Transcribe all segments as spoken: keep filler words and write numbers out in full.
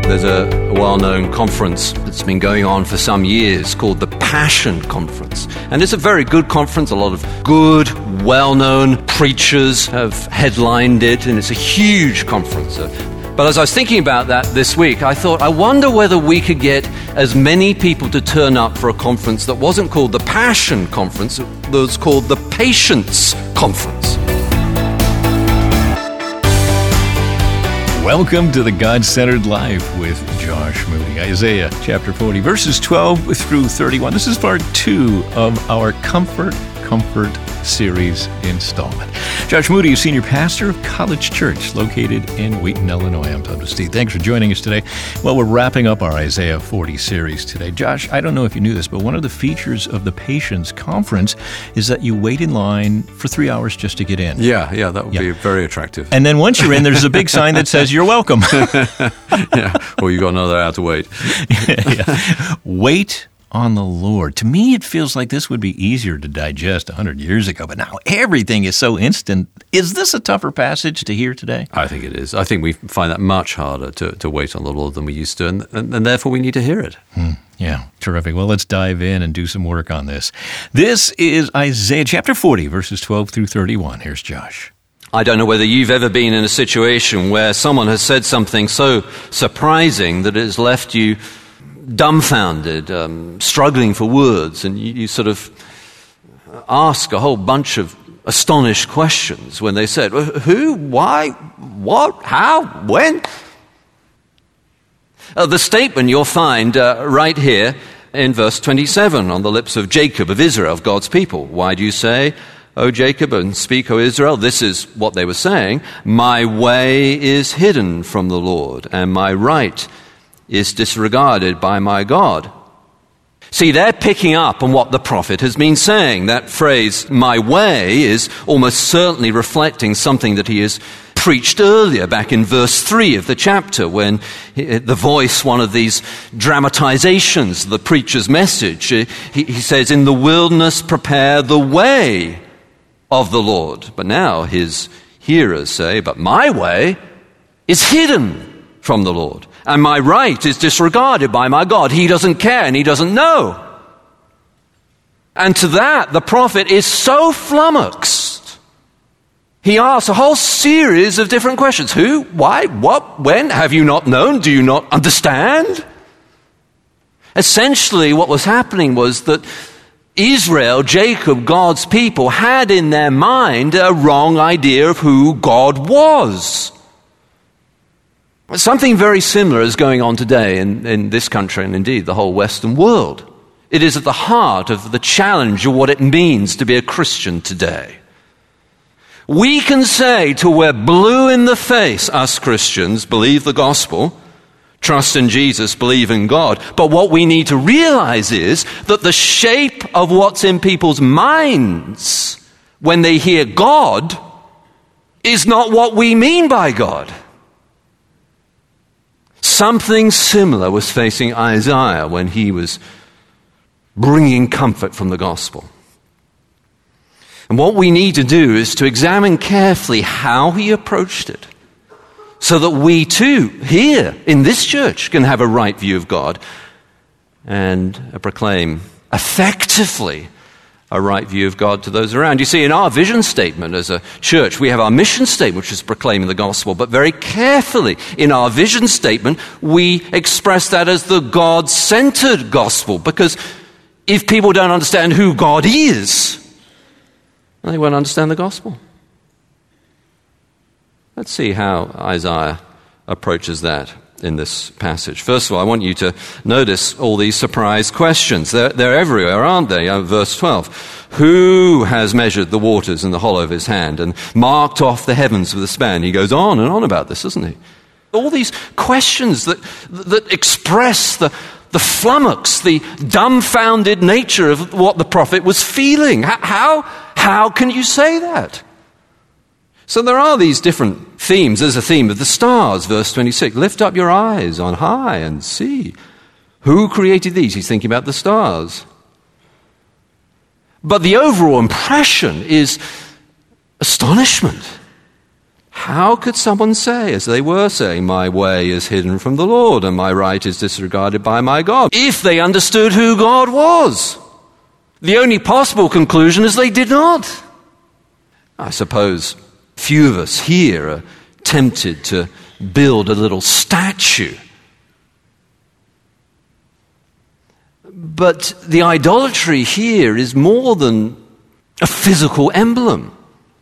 There's a well-known conference that's been going on for some years called the Passion Conference. And it's a very good conference. A lot of good, well-known preachers have headlined it, and it's a huge conference. But as I was thinking about that this week, I thought, I wonder whether we could get as many people to turn up for a conference that wasn't called the Passion Conference, it was called the Patience Conference. Welcome to the God-Centered Life with Josh Moody. Isaiah chapter forty, verses twelve through thirty-one. This is part two of our Comfort, Comfort series installment. Josh Moody is senior pastor of College Church located in Wheaton, Illinois. I'm Todd Steve. Thanks for joining us today. Well, we're wrapping up our Isaiah forty series today. Josh, I don't know if you knew this, but one of the features of the Patience Conference is that you wait in line for three hours just to get in. Yeah, yeah, that would yeah. be very attractive. And then once you're in, there's a big sign that says, "You're welcome." Yeah, well, you've got another hour to wait. yeah. Wait on the Lord. To me, it feels like this would be easier to digest one hundred years ago, but now everything is so instant. Is this a tougher passage to hear today? I think it is. I think we find that much harder to, to wait on the Lord than we used to, and, and, and therefore we need to hear it. Hmm. Yeah, terrific. Well, let's dive in and do some work on this. This is Isaiah chapter forty, verses twelve through thirty-one. Here's Josh. I don't know whether you've ever been in a situation where someone has said something so surprising that it has left you dumbfounded, um, struggling for words, and you, you sort of ask a whole bunch of astonished questions when they said, who, why, what, how, when? Uh, the statement you'll find uh, right here in verse twenty-seven on the lips of Jacob, of Israel, of God's people. Why do you say, O Jacob, and speak, O Israel? This is what they were saying. My way is hidden from the Lord, and my right is disregarded by my God. See, they're picking up on what the prophet has been saying. That phrase, my way, is almost certainly reflecting something that he has preached earlier, back in verse three of the chapter, when the voice, one of these dramatizations of the preacher's message, he, he says, in the wilderness prepare the way of the Lord. But now his hearers say, but my way is hidden from the Lord, and my right is disregarded by my God. He doesn't care and he doesn't know. And to that, the prophet is so flummoxed. He asks a whole series of different questions. Who? Why? What? When? Have you not known? Do you not understand? Essentially, what was happening was that Israel, Jacob, God's people, had in their mind a wrong idea of who God was. Something very similar is going on today in, in this country and indeed the whole Western world. It is at the heart of the challenge of what it means to be a Christian today. We can say till we're blue in the face, us Christians, believe the gospel, trust in Jesus, believe in God. But what we need to realize is that the shape of what's in people's minds when they hear God is not what we mean by God. Something similar was facing Isaiah when he was bringing comfort from the gospel. And what we need to do is to examine carefully how he approached it, so that we too, here in this church, can have a right view of God and proclaim effectively a right view of God to those around. You see, in our vision statement as a church, we have our mission statement, which is proclaiming the gospel, but very carefully in our vision statement, we express that as the God-centered gospel, because if people don't understand who God is, they won't understand the gospel. Let's see how Isaiah approaches that in this passage. First of all, I want you to notice all these surprise questions. They're, they're everywhere, aren't they? Uh, verse twelve. Who has measured the waters in the hollow of his hand and marked off the heavens with a span? He goes on and on about this, doesn't he? All these questions that, that express the, the flummox, the dumbfounded nature of what the prophet was feeling. How, how can you say that? So there are these different themes. There's a theme of the stars, verse twenty-six. Lift up your eyes on high and see. Who created these? He's thinking about the stars. But the overall impression is astonishment. How could someone say, as they were saying, my way is hidden from the Lord and my right is disregarded by my God, if they understood who God was? The only possible conclusion is they did not. I suppose few of us here are tempted to build a little statue. But the idolatry here is more than a physical emblem.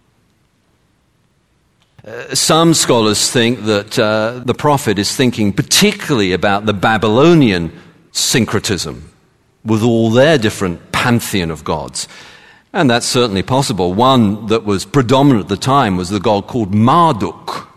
Uh, some scholars think that uh, the prophet is thinking particularly about the Babylonian syncretism with all their different pantheon of gods. And that's certainly possible. One that was predominant at the time was the god called Marduk.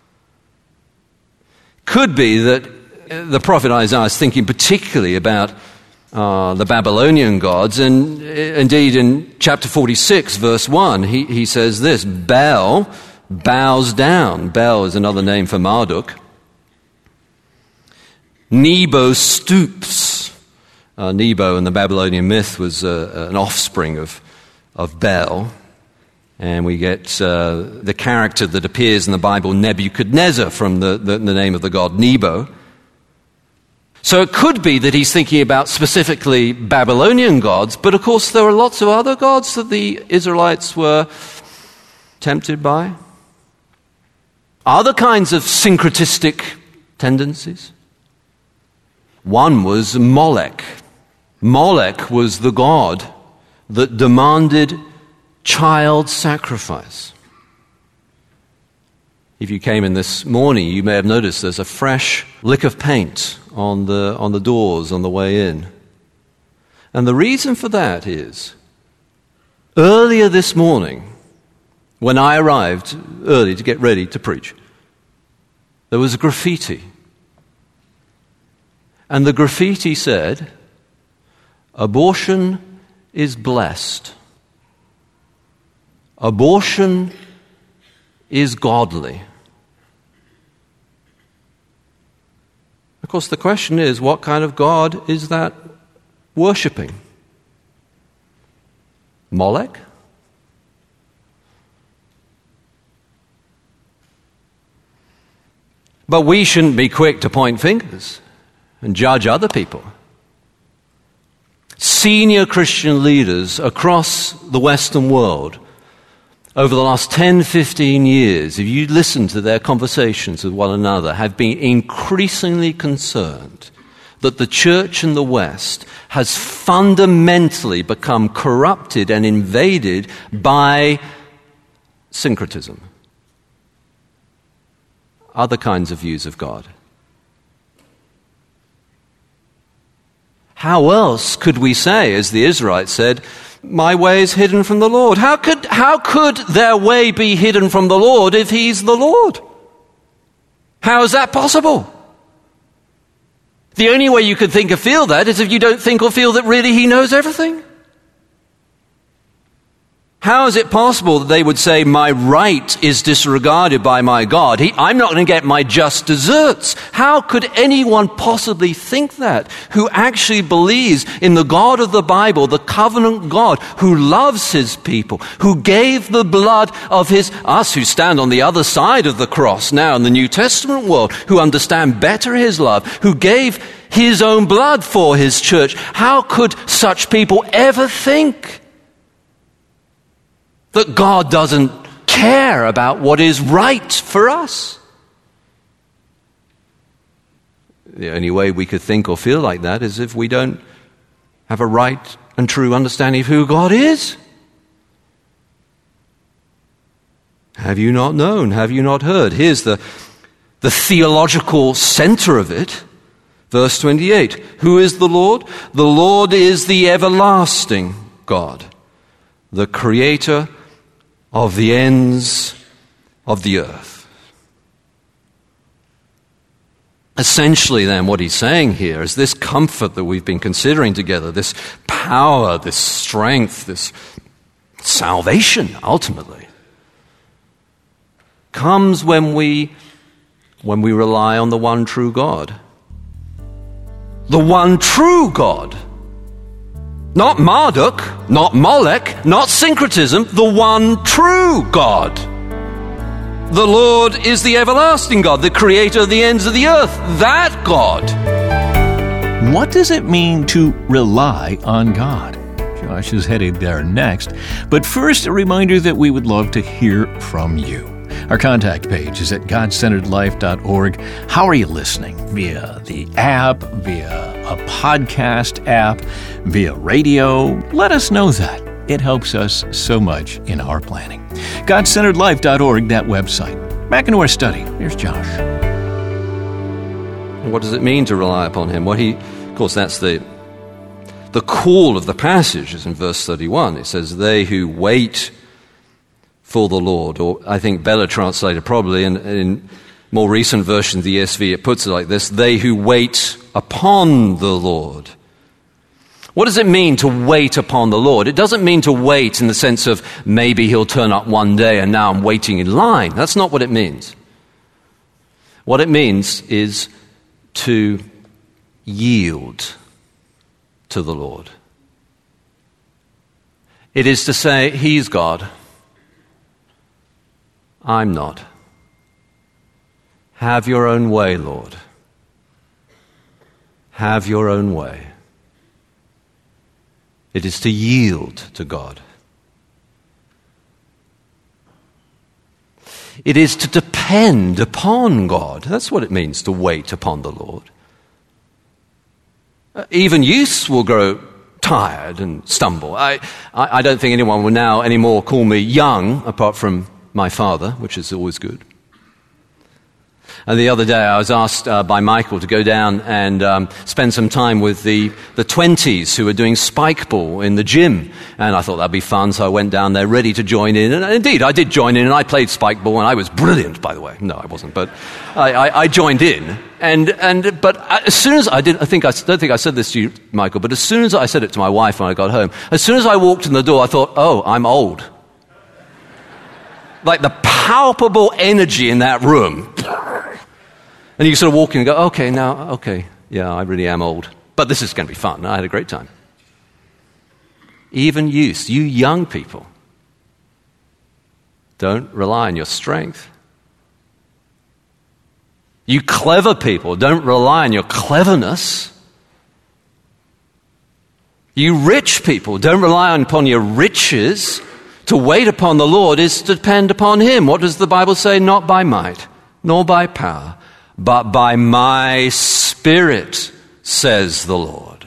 Could be that the prophet Isaiah is thinking particularly about uh, the Babylonian gods. And indeed, in chapter forty-six, verse one, he, he says this, Baal bows down. Baal is another name for Marduk. Nebo stoops. Uh, Nebo in the Babylonian myth was uh, an offspring of, of Baal. And we get uh, the character that appears in the Bible, Nebuchadnezzar, from the, the, the name of the god Nebo. So it could be that he's thinking about specifically Babylonian gods, but of course there are lots of other gods that the Israelites were tempted by. Other kinds of syncretistic tendencies. One was Molech. Molech was the god that demanded child sacrifice. If you came in this morning, you may have noticed there's a fresh lick of paint on the, on the doors on the way in. And the reason for that is, earlier this morning, when I arrived early to get ready to preach, there was a graffiti. And the graffiti said, abortion is blessed. Abortion is godly. Of course, the question is, what kind of God is that worshipping? Molech? But we shouldn't be quick to point fingers and judge other people. Senior Christian leaders across the Western world over the last ten, fifteen years, if you listen to their conversations with one another, have been increasingly concerned that the church in the West has fundamentally become corrupted and invaded by syncretism, other kinds of views of God. How else could we say, as the Israelites said, my way is hidden from the Lord? How could, how could their way be hidden from the Lord if He's the Lord? How is that possible? The only way you could think or feel that is if you don't think or feel that really He knows everything. How is it possible that they would say, my right is disregarded by my God? He, I'm not going to get my just deserts. How could anyone possibly think that, who actually believes in the God of the Bible, the covenant God, who loves His people, who gave the blood of His, us who stand on the other side of the cross now in the New Testament world, who understand better His love, who gave His own blood for His church? How could such people ever think that God doesn't care about what is right for us? The only way we could think or feel like that is if we don't have a right and true understanding of who God is. Have you not known? Have you not heard? Here's the, the theological center of it. Verse twenty-eight. Who is the Lord? The Lord is the everlasting God, the creator of the ends of the earth. Essentially, then, what he's saying here is this comfort that we've been considering together, this power, this strength, this salvation, ultimately, comes when we, when we rely on the one true God. The one true God. Not Marduk, not Molech, not syncretism, the one true God. The Lord is the everlasting God, the creator of the ends of the earth. That God. What does it mean to rely on God? Josh is headed there next. But first, a reminder that we would love to hear from you. Our contact page is at god centered life dot org. How are you listening? Via the app, via a podcast app, via radio? Let us know that. It helps us so much in our planning. god centered life dot org, that website. Back into our study. Here's Josh. What does it mean to rely upon him? Well, he, of course, that's the the call of the passage is in verse thirty-one. It says, they who wait for the Lord, or I think better translated probably, in, in more recent versions of the E S V, it puts it like this, they who wait upon the Lord. What does it mean to wait upon the Lord? It doesn't mean to wait in the sense of maybe he'll turn up one day and now I'm waiting in line. That's not what it means. What it means is to yield to the Lord. It is to say, he's God. I'm not. Have your own way, Lord. Have your own way. It is to yield to God. It is to depend upon God. That's what it means to wait upon the Lord. Even youths will grow tired and stumble. I, I, I don't think anyone will now anymore call me young, apart from my father, which is always good. And the other day I was asked uh, by Michael to go down and um, spend some time with the, the twenties who were doing spike ball in the gym. And I thought that'd be fun, so I went down there ready to join in. And indeed, I did join in, and I played spike ball, and I was brilliant, by the way. No, I wasn't, but I, I, I joined in. And and but as soon as I did, I think I don't think I said this to you, Michael, but as soon as I said it to my wife when I got home, as soon as I walked in the door, I thought, oh, I'm old. Like the palpable energy in that room. And you sort of walk in and go, okay, now, okay, yeah, I really am old. But this is going to be fun. I had a great time. Even youth, you young people, don't rely on your strength. You clever people, don't rely on your cleverness. You rich people, don't rely upon your riches. To wait upon the Lord is to depend upon him. What does the Bible say? Not by might, nor by power, but by my Spirit, says the Lord.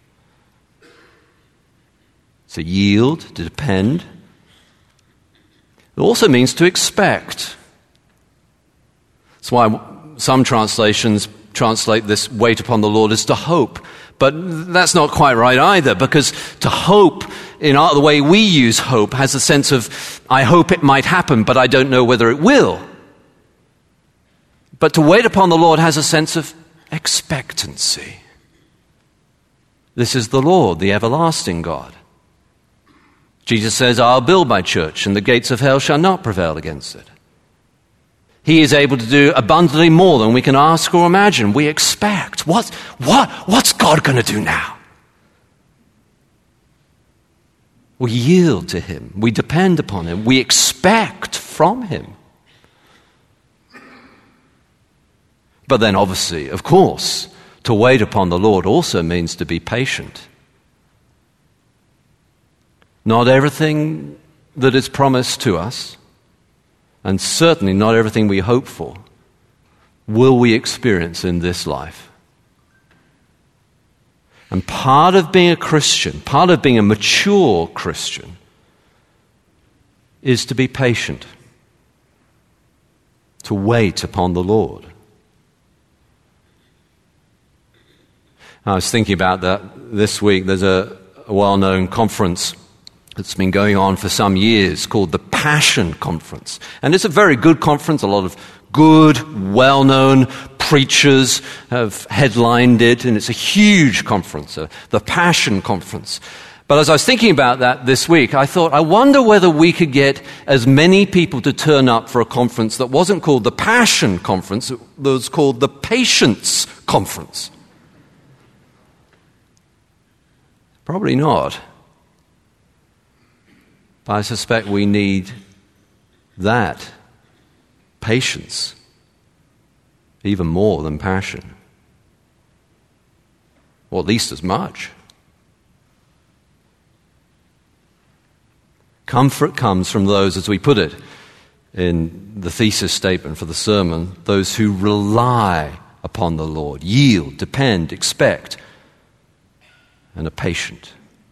To yield, to depend. It also means to expect. That's why some translations translate this wait upon the Lord as to hope. But that's not quite right either, because to hope, in our, the way we use hope, has a sense of, I hope it might happen, but I don't know whether it will. But to wait upon the Lord has a sense of expectancy. This is the Lord, the everlasting God. Jesus says, I'll build my church, and the gates of hell shall not prevail against it. He is able to do abundantly more than we can ask or imagine. We expect. What, what, what's God going to do now? We yield to him. We depend upon him. We expect from him. But then obviously, of course, to wait upon the Lord also means to be patient. Not everything that is promised to us, and certainly not everything we hope for, will we experience in this life. And part of being a Christian, part of being a mature Christian, is to be patient, to wait upon the Lord. I was thinking about that this week. There's a, a well-known conference that's been going on for some years called the Passion Conference. And it's a very good conference. A lot of good, well-known preachers have headlined it, and it's a huge conference, uh, the Passion Conference. But as I was thinking about that this week, I thought, I wonder whether we could get as many people to turn up for a conference that wasn't called the Passion Conference, it was called the Patience Conference. Probably not. But I suspect we need that patience, even more than passion, or at least as much. Comfort comes from those, as we put it in the thesis statement for the sermon, those who rely upon the Lord, yield, depend, expect, and are patient.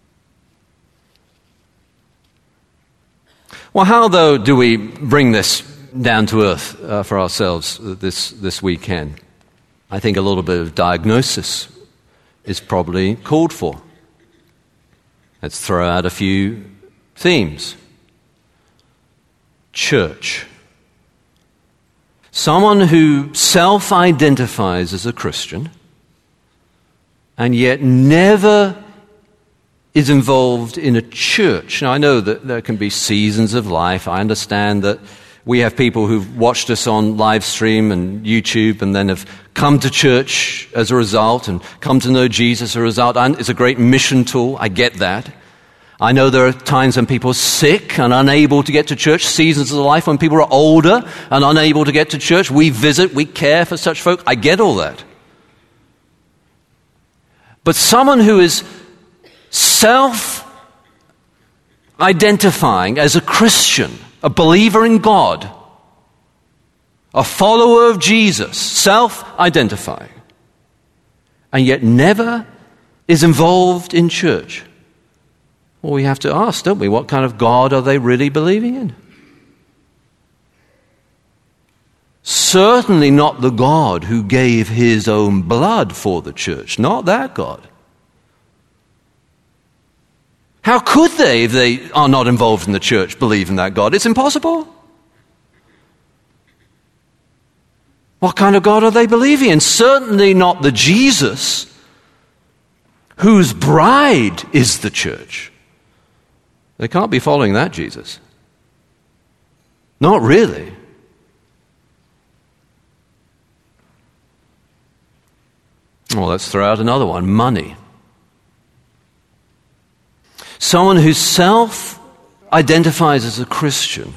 Well, how, though, do we bring this down to earth uh, for ourselves this, this weekend? I think a little bit of diagnosis is probably called for. Let's throw out a few themes. Church. Someone who self-identifies as a Christian and yet never is involved in a church. Now, I know that there can be seasons of life. I understand that we have people who've watched us on live stream and YouTube and then have come to church as a result and come to know Jesus as a result. And it's a great mission tool. I get that. I know there are times when people are sick and unable to get to church, seasons of life when people are older and unable to get to church. We visit, we care for such folk. I get all that. But someone who is self-identifying as a Christian, a believer in God, a follower of Jesus, self-identifying, and yet never is involved in church. Well, we have to ask, don't we, what kind of God are they really believing in? Certainly not the God who gave his own blood for the church, not that God. How could they, if they are not involved in the church, believe in that God? It's impossible. What kind of God are they believing in? Certainly not the Jesus whose bride is the church. They can't be following that Jesus. Not really. Well, let's throw out another one. Money. Someone who self-identifies as a Christian,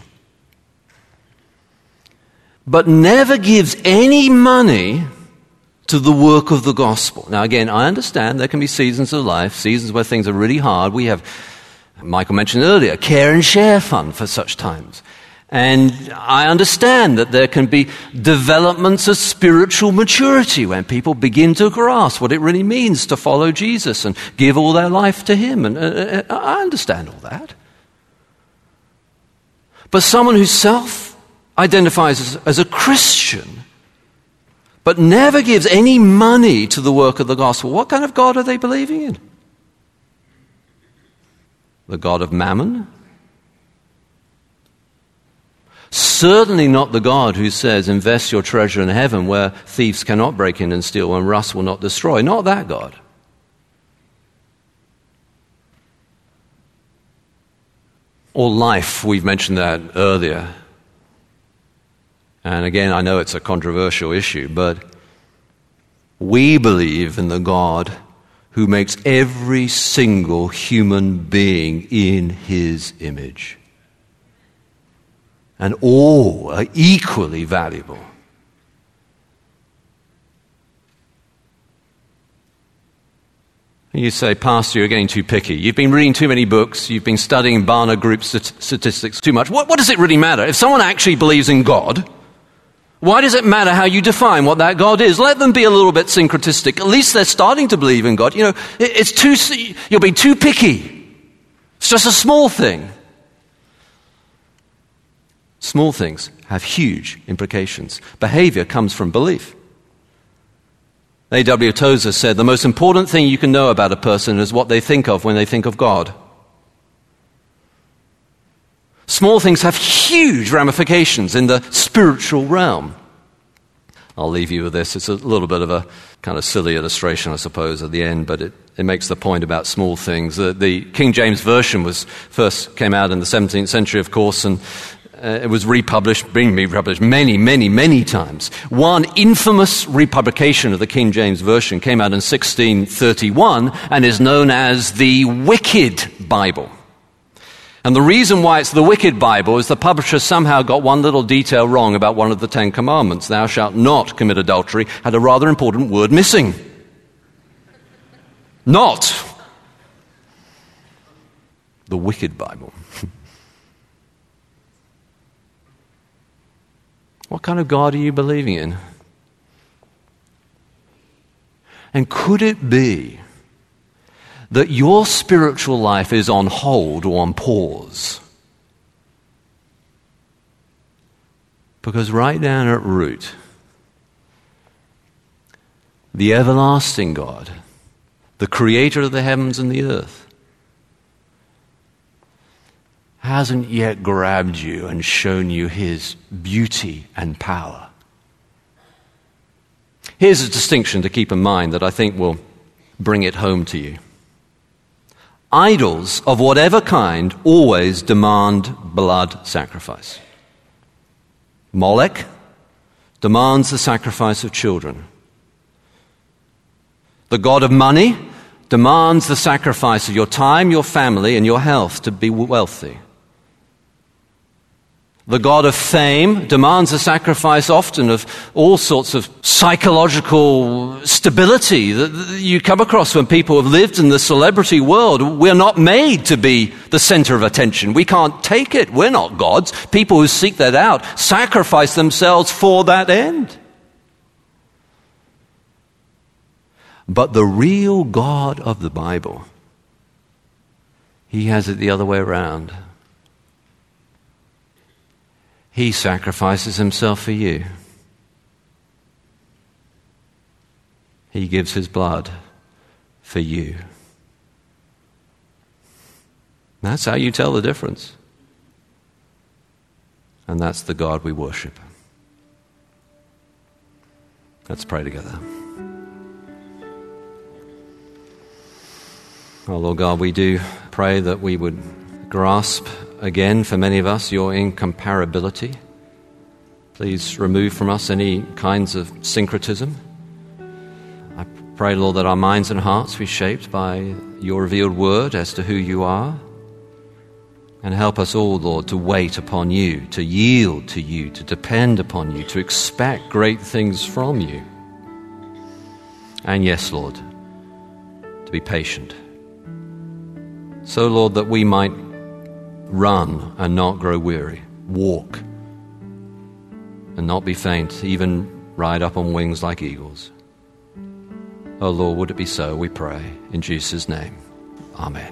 but never gives any money to the work of the gospel. Now, again, I understand there can be seasons of life, seasons where things are really hard. We have, Michael mentioned earlier, a care and share fund for such times. And I understand that there can be developments of spiritual maturity when people begin to grasp what it really means to follow Jesus and give all their life to him. And uh, I understand all that. But someone who self-identifies as, as a Christian, but never gives any money to the work of the gospel, what kind of God are they believing in? The God of mammon? Certainly not the God who says, invest your treasure in heaven where thieves cannot break in and steal and rust will not destroy. Not that God. Or life, we've mentioned that earlier. And again, I know it's a controversial issue, but we believe in the God who makes every single human being in his image. And all are equally valuable. You say, Pastor, you're getting too picky. You've been reading too many books. You've been studying Barna Group statistics too much. What, what does it really matter? If someone actually believes in God, why does it matter how you define what that God is? Let them be a little bit syncretistic. At least they're starting to believe in God. You know, it, it's too, you're being too picky. It's just a small thing. Small things have huge implications. Behavior comes from belief. A W Tozer said, the most important thing you can know about a person is what they think of when they think of God. Small things have huge ramifications in the spiritual realm. I'll leave you with this. It's a little bit of a kind of silly illustration, I suppose, at the end, but it, it makes the point about small things. The, the King James Version was first came out in the seventeenth century, of course, and Uh, it was republished, being republished many, many, many times. One infamous republication of the King James Version came out in sixteen thirty-one and is known as the Wicked Bible. And the reason why it's the Wicked Bible is the publisher somehow got one little detail wrong about one of the Ten Commandments. Thou shalt not commit adultery had a rather important word missing. Not. The Wicked Bible. What kind of God are you believing in? And could it be that your spiritual life is on hold or on pause? Because right down at root, the everlasting God, the creator of the heavens and the earth, hasn't yet grabbed you and shown you his beauty and power. Here's a distinction to keep in mind that I think will bring it home to you. Idols of whatever kind always demand blood sacrifice. Molech demands the sacrifice of children. The god of money demands the sacrifice of your time, your family, and your health to be wealthy. The god of fame demands a sacrifice often of all sorts of psychological stability that you come across when people have lived in the celebrity world. We're not made to be the center of attention. We can't take it. We're not gods. People who seek that out sacrifice themselves for that end. But the real God of the Bible, he has it the other way around. He sacrifices himself for you. He gives his blood for you. That's how you tell the difference. And that's the God we worship. Let's pray together. Oh, Lord God, we do pray that we would grasp again, for many of us, your incomparability. Please remove from us any kinds of syncretism. I pray, Lord, that our minds and hearts be shaped by your revealed word as to who you are. And help us all, Lord, to wait upon you, to yield to you, to depend upon you, to expect great things from you. And yes, Lord, to be patient. So, Lord, that we might run and not grow weary, walk and not be faint, even ride up on wings like eagles. Oh Lord, would it be so, we pray, in Jesus' name. Amen.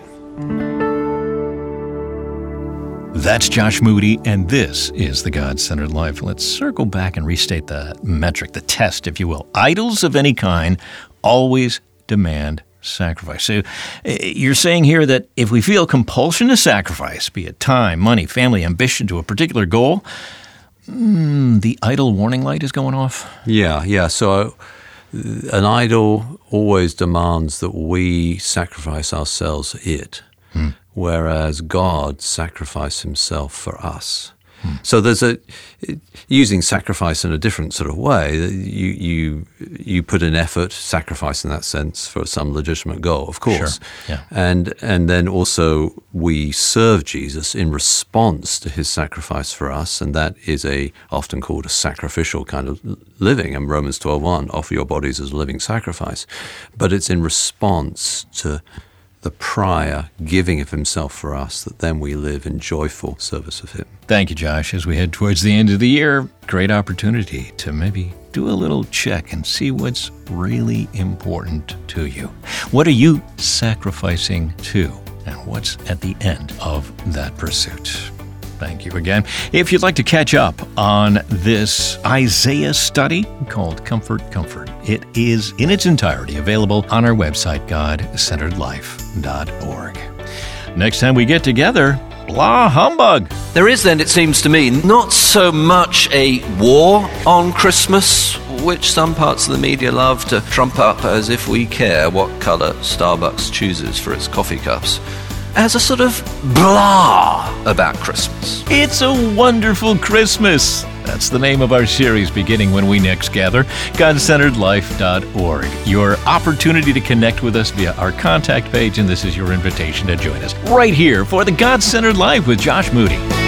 That's Josh Moody, and this is The God-Centered Life. Let's circle back and restate the metric, the test, if you will. Idols of any kind always demand sacrifice. So you're saying here that if we feel compulsion to sacrifice, be it time, money, family, ambition to a particular goal, mm, the idol warning light is going off? Yeah, yeah. So an idol always demands that we sacrifice ourselves it, hmm. whereas God sacrificed himself for us. Hmm. So there's a, using sacrifice in a different sort of way, you you you put in effort, sacrifice in that sense for some legitimate goal, of course. Sure. Yeah. And and then also we serve Jesus in response to his sacrifice for us, and that is a often called a sacrificial kind of living. In Romans twelve one, offer your bodies as a living sacrifice. But it's in response to the prior giving of himself for us, that then we live in joyful service of him. Thank you, Josh. As we head towards the end of the year, great opportunity to maybe do a little check and see what's really important to you. What are you sacrificing to? And what's at the end of that pursuit? Thank you again. If you'd like to catch up on this Isaiah study called Comfort, Comfort, it is in its entirety available on our website, god centered life dot org. Next time we get together, blah humbug. There is then, it seems to me, not so much a war on Christmas, which some parts of the media love to trump up as if we care what colour Starbucks chooses for its coffee cups, as a sort of blah about Christmas. It's a wonderful Christmas. That's the name of our series beginning when we next gather, God Centered Life dot org. Your opportunity to connect with us via our contact page, and this is your invitation to join us right here for the God Centered Life with Josh Moody.